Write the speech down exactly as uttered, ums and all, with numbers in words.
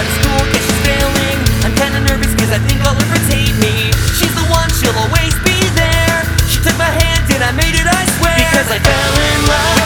out of school, guess she's failing. I'm kinda nervous cause I think all her friends hate me. She's the one, she'll always be there. She took my hand and I made it, I swear. Because I fell in love